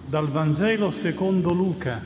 Dal Vangelo secondo Luca.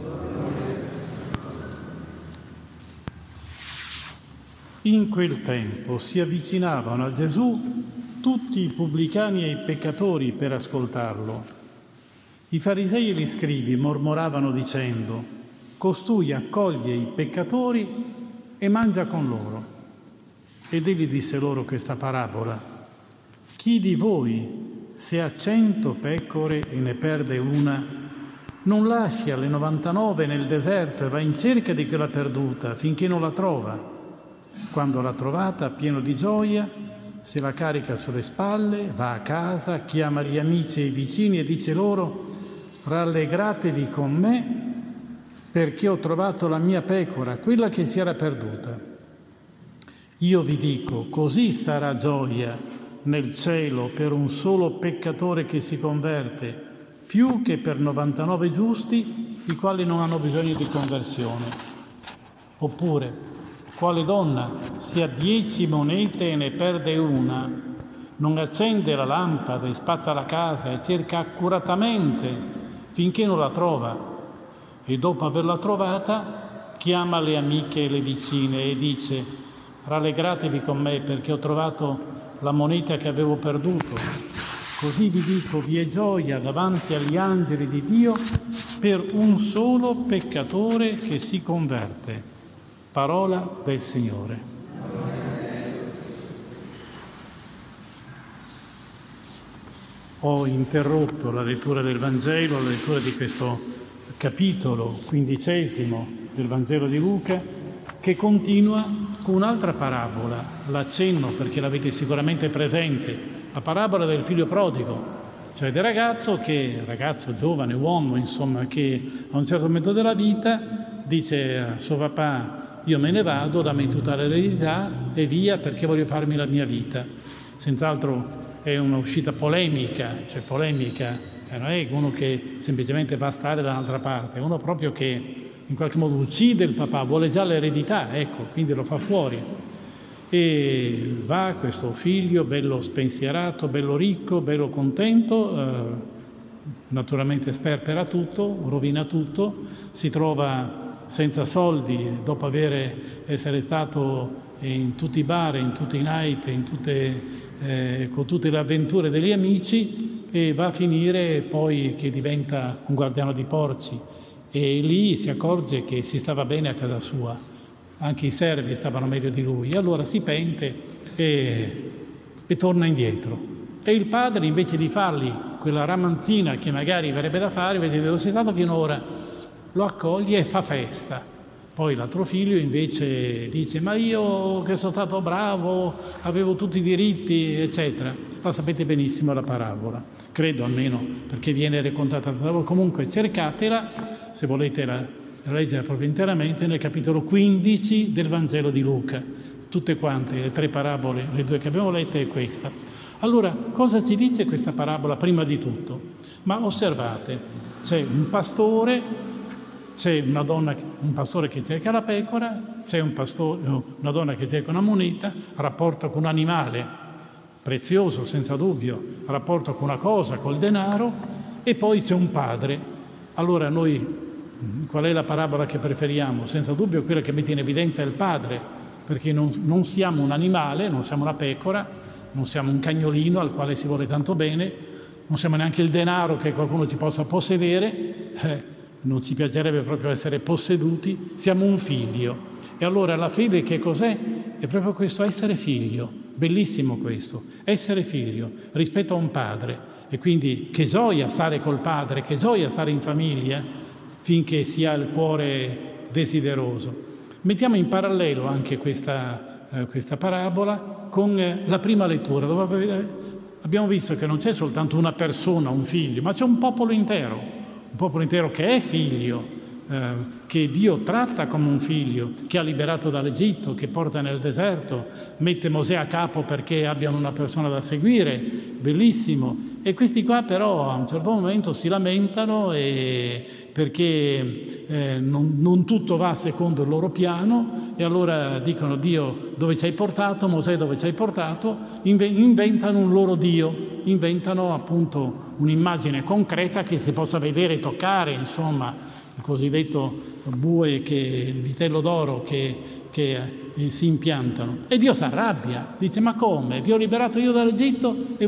In quel tempo si avvicinavano a Gesù tutti i pubblicani e i peccatori per ascoltarlo. I farisei e gli scribi mormoravano dicendo: costui accoglie i peccatori e mangia con loro. Ed egli disse loro questa parabola: chi di voi, se ha 100 pecore e ne perde una, non lascia le 99 nel deserto e va in cerca di quella perduta finché non la trova? Quando l'ha trovata, pieno di gioia, se la carica sulle spalle, va a casa, chiama gli amici e i vicini e dice loro: rallegratevi con me perché ho trovato la mia pecora, quella che si era perduta. Io vi dico, così sarà gioia nel cielo per un solo peccatore che si converte, più che per 99 giusti, i quali non hanno bisogno di conversione. Oppure, quale donna, se ha 10 monete e ne perde una, non accende la lampada e spazza la casa e cerca accuratamente finché non la trova, e dopo averla trovata chiama le amiche e le vicine e dice: rallegratevi con me perché ho trovato la moneta che avevo perduto. Così vi dico, vi è gioia davanti agli angeli di Dio per un solo peccatore che si converte. Parola del Signore. Ho interrotto la lettura del Vangelo, la lettura di questo capitolo 15 del Vangelo di Luca, che continua con un'altra parabola. L'accenno perché l'avete sicuramente presente, la parabola del figlio prodigo, cioè del ragazzo giovane, uomo, insomma, che a un certo momento della vita dice a suo papà: io me ne vado, dammi tutta l'eredità e via, perché voglio farmi la mia vita. Senz'altro è una uscita polemica, non è uno che semplicemente va a stare da un'altra parte, è uno proprio che in qualche modo uccide il papà, vuole già l'eredità, ecco, quindi lo fa fuori. E va questo figlio, bello spensierato, bello ricco, bello contento, naturalmente sperpera tutto, rovina tutto, si trova senza soldi dopo essere stato in tutti i bar, in tutti i night, con tutte le avventure degli amici, e va a finire poi che diventa un guardiano di porci. E lì si accorge che si stava bene a casa sua, anche i servi stavano meglio di lui, e allora si pente e torna indietro. E il padre, invece di fargli quella ramanzina che magari verrebbe da fare, vedete dove sei stato finora, lo accoglie e fa festa. Poi l'altro figlio invece dice: ma io che sono stato bravo, avevo tutti i diritti, eccetera. La sapete benissimo la parabola, credo, almeno perché viene raccontata da voi. Comunque cercatela, se volete leggere proprio interamente, nel capitolo 15 del Vangelo di Luca. Tutte quante, le 3 parabole, le 2 che abbiamo lette e questa. Allora, cosa ci dice questa parabola prima di tutto? Ma osservate, c'è un pastore, c'è un pastore che cerca la pecora, c'è una donna che cerca una moneta, rapporto con un animale prezioso senza dubbio, rapporto con una cosa, col denaro, e poi c'è un padre. Allora noi, qual è la parabola che preferiamo? Senza dubbio quella che mette in evidenza il padre, perché non siamo un animale, non siamo una pecora, non siamo un cagnolino al quale si vuole tanto bene, non siamo neanche il denaro che qualcuno ci possa possedere, non ci piacerebbe proprio essere posseduti, siamo un figlio. E allora la fede che cos'è? È proprio questo, essere figlio, bellissimo questo, essere figlio rispetto a un padre. E quindi che gioia stare col padre, che gioia stare in famiglia, finché si ha il cuore desideroso. Mettiamo in parallelo anche questa parabola con la prima lettura, dove abbiamo visto che non c'è soltanto una persona, un figlio, ma c'è un popolo intero che è figlio, che Dio tratta come un figlio, che ha liberato dall'Egitto, che porta nel deserto, mette Mosè a capo perché abbiano una persona da seguire, bellissimo. E questi qua però a un certo momento si lamentano perché non tutto va secondo il loro piano, e allora dicono: Dio, dove ci hai portato? Mosè, dove ci hai portato? Inventano un loro Dio, inventano appunto un'immagine concreta che si possa vedere e toccare, insomma, il cosiddetto bue, il vitello d'oro che si impiantano. E Dio si arrabbia, dice: ma come? Vi ho liberato io dall'Egitto e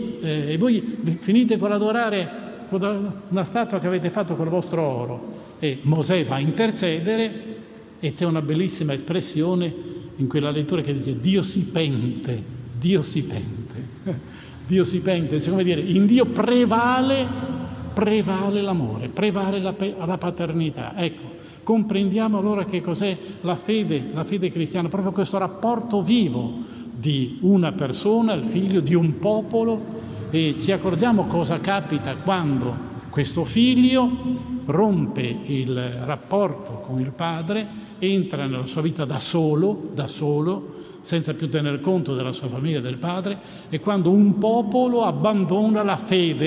voi finite con adorare una statua che avete fatto con il vostro oro. E Mosè va a intercedere e c'è una bellissima espressione in quella lettura che dice: Dio si pente, Dio si pente. Dio si pente, cioè, come dire, in Dio prevale l'amore, prevale la paternità. Ecco, comprendiamo allora che cos'è la fede cristiana, proprio questo rapporto vivo di una persona, il figlio di un popolo, e ci accorgiamo cosa capita quando questo figlio rompe il rapporto con il padre, entra nella sua vita da solo, senza più tener conto della sua famiglia e del padre, e quando un popolo abbandona la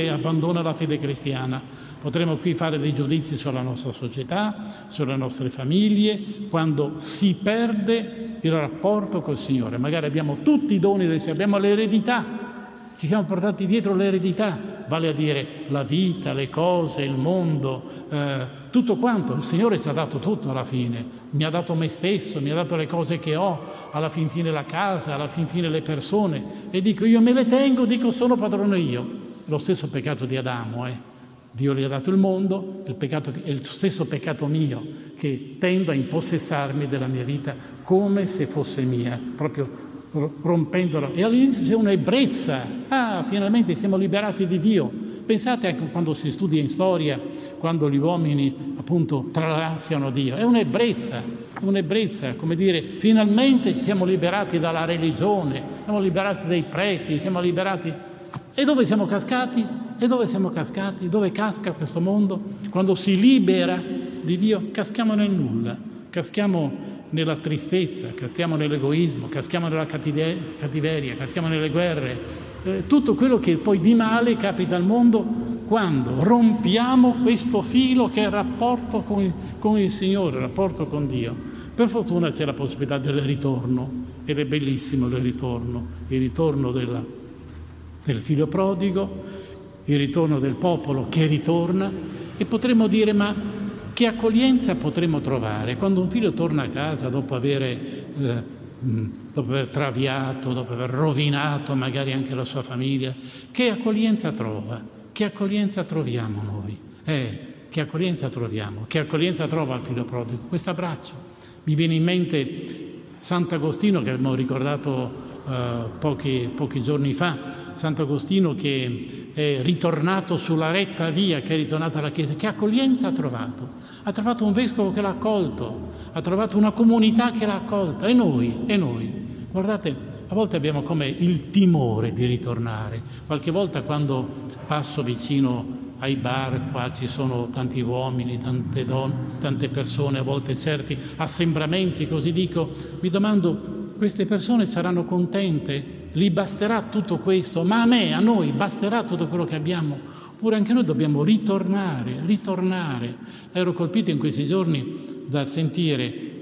fede cristiana. Potremmo qui fare dei giudizi sulla nostra società, sulle nostre famiglie, quando si perde il rapporto col Signore. Magari abbiamo tutti i doni del Signore, abbiamo l'eredità, ci siamo portati dietro l'eredità, vale a dire la vita, le cose, il mondo, tutto quanto. Il Signore ci ha dato tutto alla fine, mi ha dato me stesso, mi ha dato le cose che ho, alla fin fine la casa, alla fin fine le persone, e dico io me le tengo, dico sono padrone io. Lo stesso peccato di Adamo, Dio gli ha dato il mondo, il peccato è il stesso peccato mio, che tendo a impossessarmi della mia vita come se fosse mia, proprio rompendola. E all'inizio c'è un'ebbrezza, finalmente siamo liberati di Dio. Pensate anche quando si studia in storia, quando gli uomini appunto tralasciano Dio, è un'ebbrezza, come dire, finalmente siamo liberati dalla religione, siamo liberati dai preti, siamo liberati. E dove siamo cascati? Dove casca questo mondo? Quando si libera di Dio, caschiamo nel nulla, caschiamo nella tristezza, caschiamo nell'egoismo, caschiamo nella cattiveria, caschiamo nelle guerre, tutto quello che poi di male capita al mondo quando rompiamo questo filo che è il rapporto con il Signore, il rapporto con Dio. Per fortuna c'è la possibilità del ritorno, ed è bellissimo il ritorno del figlio prodigo, il ritorno del popolo che ritorna, e potremmo dire: ma che accoglienza potremmo trovare quando un figlio torna a casa dopo aver traviato, dopo aver rovinato magari anche la sua famiglia? Che accoglienza trova? Che accoglienza troviamo noi? Che accoglienza troviamo? Che accoglienza trova il figlio prodigo? Questo abbraccio. Mi viene in mente Sant'Agostino, che abbiamo ricordato pochi giorni fa, Sant'Agostino che è ritornato sulla retta via, che è ritornato alla Chiesa. Che accoglienza ha trovato? Ha trovato un vescovo che l'ha accolto, ha trovato una comunità che l'ha accolta. E noi? Guardate, a volte abbiamo come il timore di ritornare. Qualche volta quando passo vicino ai bar, qua ci sono tanti uomini, tante donne, tante persone, a volte certi assembramenti, così dico, mi domando: queste persone saranno contente? Gli basterà tutto questo? Ma a noi basterà tutto quello che abbiamo? Oppure anche noi dobbiamo ritornare. Ero colpito in questi giorni da sentire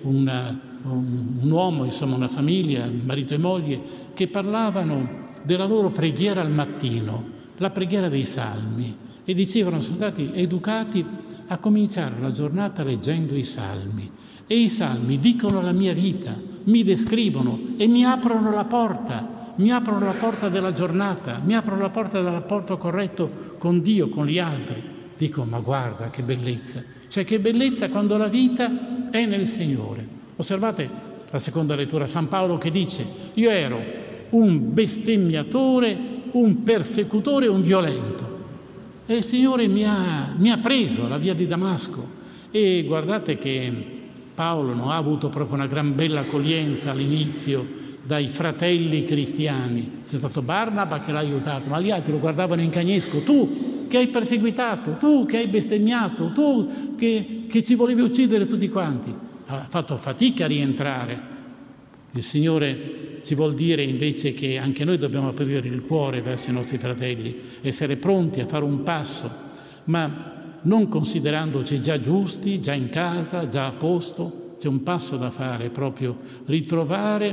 un uomo, insomma una famiglia, marito e moglie, che parlavano della loro preghiera al mattino, la preghiera dei salmi, e dicevano sono stati educati a cominciare la giornata leggendo i salmi, e i salmi dicono la mia vita, mi descrivono e mi aprono la porta della giornata, mi aprono la porta del rapporto corretto con Dio, con gli altri. Dico: ma guarda che bellezza, cioè che bellezza quando la vita è nel Signore. Osservate la seconda lettura, San Paolo che dice: io ero un bestemmiatore, un persecutore, un violento, e il Signore mi ha preso la via di Damasco. E guardate che Paolo non ha avuto proprio una gran bella accoglienza all'inizio dai fratelli cristiani. C'è stato Barnaba che l'ha aiutato, ma gli altri lo guardavano in cagnesco: tu che hai perseguitato, tu che hai bestemmiato, tu che ci volevi uccidere tutti quanti. Ha fatto fatica a rientrare. Il Signore ci vuol dire invece che anche noi dobbiamo aprire il cuore verso i nostri fratelli, essere pronti a fare un passo, ma non considerandoci già giusti, già in casa, già a posto. C'è un passo da fare, proprio ritrovare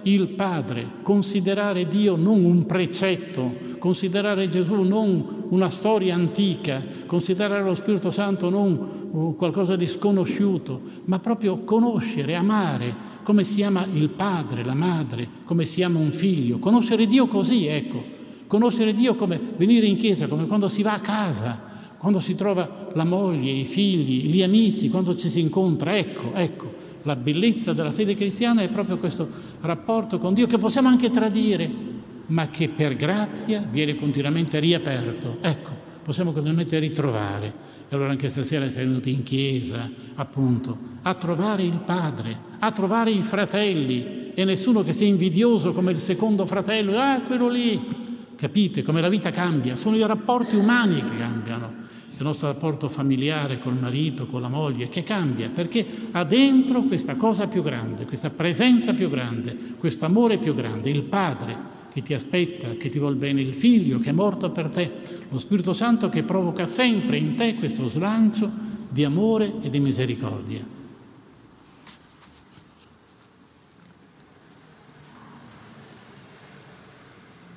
il Padre, considerare Dio non un precetto, considerare Gesù non una storia antica, considerare lo Spirito Santo non qualcosa di sconosciuto, ma proprio conoscere, amare, come si ama il padre, la madre, come si ama un figlio. Conoscere Dio così, ecco. Conoscere Dio come venire in chiesa, come quando si va a casa, quando si trova la moglie, i figli, gli amici, quando ci si incontra. Ecco. La bellezza della fede cristiana è proprio questo rapporto con Dio che possiamo anche tradire, ma che per grazia viene continuamente riaperto. Ecco, possiamo continuamente ritrovare. E allora anche stasera sei venuti in chiesa, appunto, a trovare il Padre, a trovare i fratelli, e nessuno che sia invidioso come il secondo fratello, quello lì. Capite come la vita cambia? Sono i rapporti umani che cambiano. Il nostro rapporto familiare col marito, con la moglie, che cambia, perché ha dentro questa cosa più grande, questa presenza più grande, questo amore più grande, il Padre che ti aspetta, che ti vuol bene, il Figlio che è morto per te, lo Spirito Santo che provoca sempre in te questo slancio di amore e di misericordia.